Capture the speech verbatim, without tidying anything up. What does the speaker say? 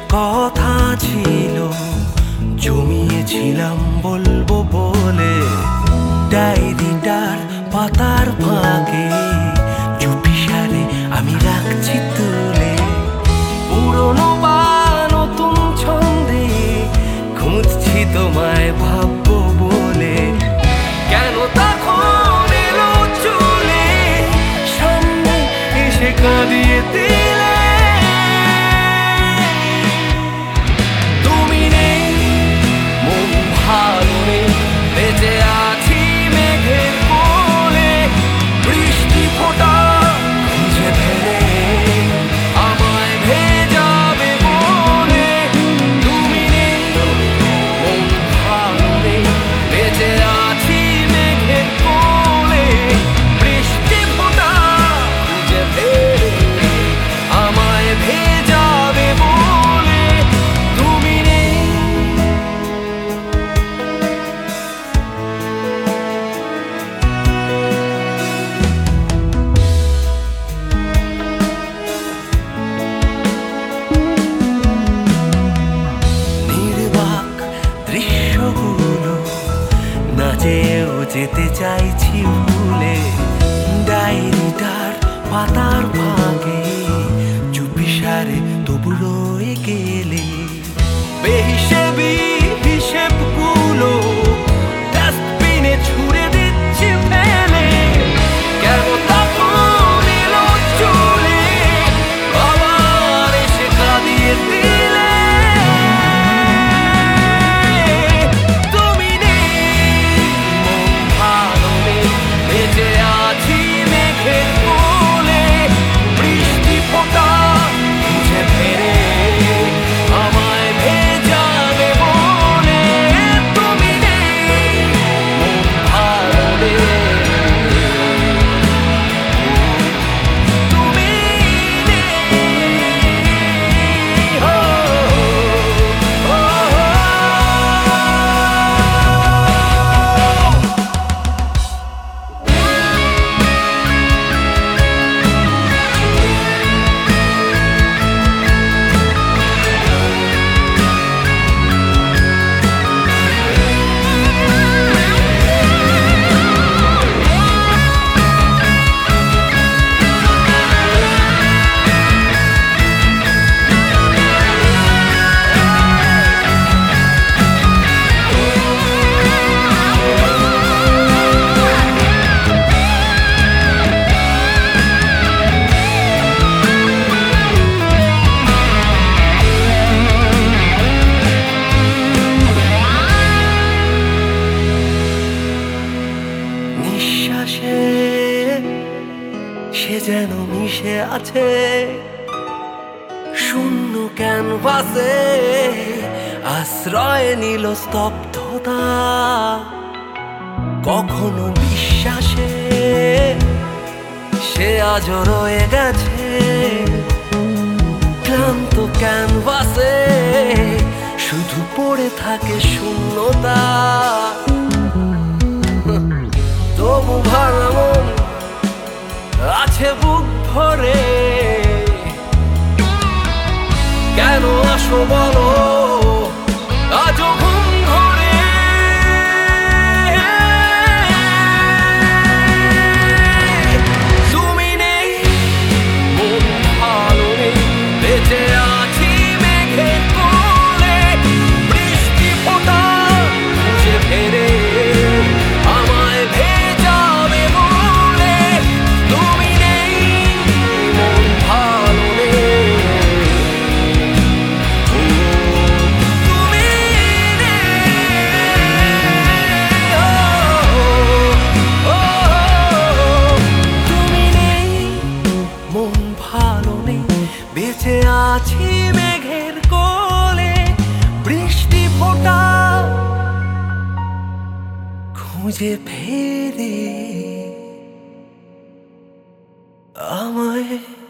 কথা ছিল জমিয়েছিলাম বলবো বলে, ডায়েরিটার পাতার ফাঁকে চুপিসারে আমি রাখছি তুলে। পুরনো বা নতুন ছন্দে খুঁজছি তোমায় ভাববো বলে, কেন তখন এলো চলে সামনে এসে কাঁদিয়ে দিলে। তুমি নেই, মন ভালো নেই, বেঁচে আছি মেঘের কোলে। বৃষ্টি ফোঁটা খুঁজে ফেলে আমায় ভেজাবে বলে। তুমি নেই, মন ভালো নেই, বেঁচে আছি মেঘের কোলে। বৃষ্টি ফোঁটা খুঁজে ফেলে আমায় ভেজাবে বলে। তুমি নেই। নির্বাক দৃশ্যগুলো না যেও যেতে চাইছি ভুলে। ডায়েরিটার পাতার ফাঁকে চুপিসারে তবু রয়ে গেলে। বেহিসেবি হিসেবগুলো ডাস্টবিনে ছুঁড়ে দিচ্ছি ফেলে। কেন তখন এলো চলে আবার এসে কাঁদিয়ে দিলে। তুমি নেই, মন ভালো নেই, বেঁচে আছি মেঘের কোলে। বৃষ্টি ফোঁটা খুঁজে ফেলে আমায় ভেজাবে বলে। তুমি নেই, মন ভালো নেই, তুমি নেই। ও, ও, ও। নিঃশ্বাসে সে যেন মিশে আছে শূন্য ক্যানভাসে। আশ্রয় নিল স্তব্ধতা কখনো বিশ্বাসে। সে আজও রয়ে গেছে ক্লান্ত ক্যানভাসে। শুধু পড়ে থাকে শূন্যতা। তবু ভাঙা মন আছে বুক ভরে। কেন আসো বলো আজও ঘুম ধরে। তুমি নেই, মন ভালো নেই, বেঁচে আছি মেঘের কোলে। বৃষ্টি ফোঁটা খুঁজে ফেলে আমায় ভেজাবে বলে। তুমি নেই, মন ভালো নেই, ও, তুমি নেই, ও, ও, তুমি নেই, মন ভালো নেই, বেঁচে আছি মেঘের কোলে। বৃষ্টি ফোঁটা খুঁজে ফেরে আমায়